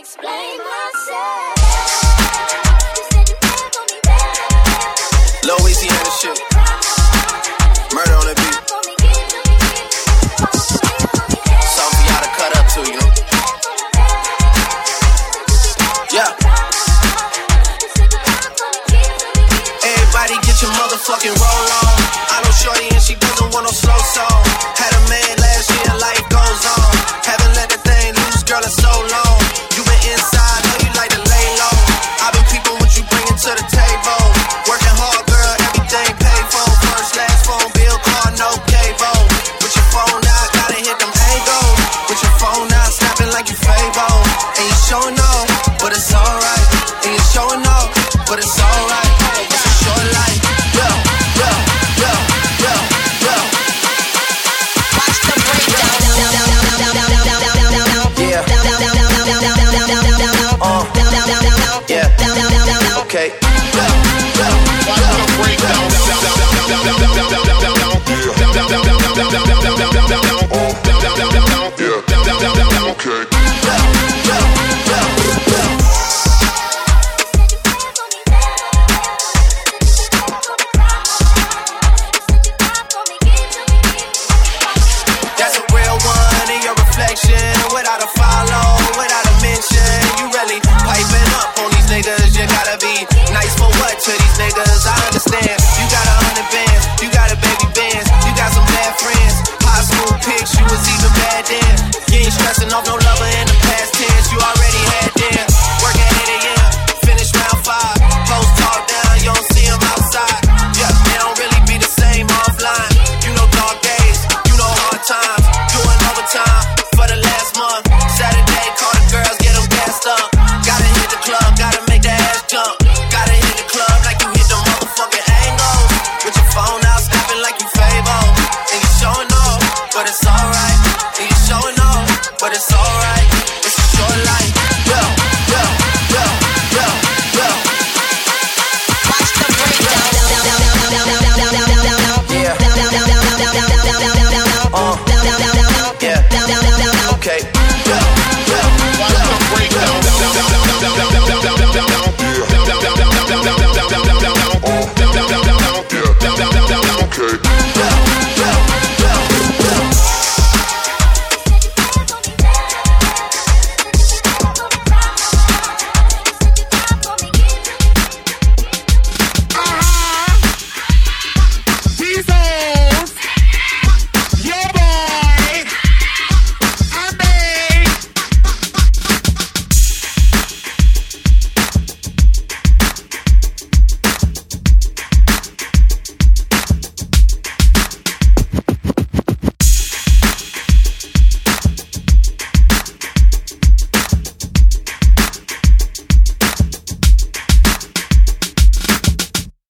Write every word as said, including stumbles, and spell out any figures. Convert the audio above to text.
explain myself. You said you care for me better. Louisiana shit. Murder on the beat. Something for y'all to cut up to, you know. Yeah. Everybody get your motherfucking roll on. I know shorty and she doesn't want no slow song. Had a man last year, life goes on. Haven't let the thing loose, girl, in so long. You been inside, know you like to lay low. I've been peeping what you bringing to the table. Working hard, girl, everything paid for. First, last phone bill, car, no cable. With your phone out, gotta hit them angles. With your phone out, snapping like you Fable. And you showing off, but it's alright. And you showing off, but it's alright. It's a short life, yo, yo, yo, yo, yo. Watch the breakdown. Yeah. Uh. Yeah. Okay. Watch the breakdown. Okay.